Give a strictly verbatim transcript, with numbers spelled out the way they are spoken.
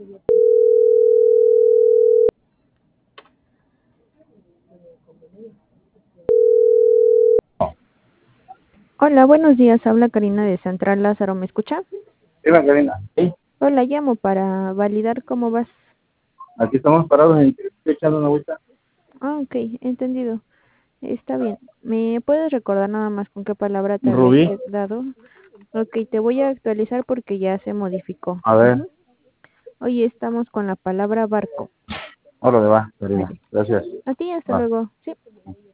Hola, buenos días. Habla Karina de Central Lázaro. ¿Me escucha? Hola, Karina. Sí, Hola, llamo para validar cómo vas. aquí estamos parados en estoy echando una vuelta. Ah, ok, entendido. Está bien. ¿Me puedes recordar nada más con qué palabra te habías Rubí, quedado? Ok, te voy a actualizar porque ya se modificó. a ver, Ujú. Hoy estamos con la palabra barco. ahora le va, Karina. Vale. Gracias. A ti, hasta Va. luego. Sí.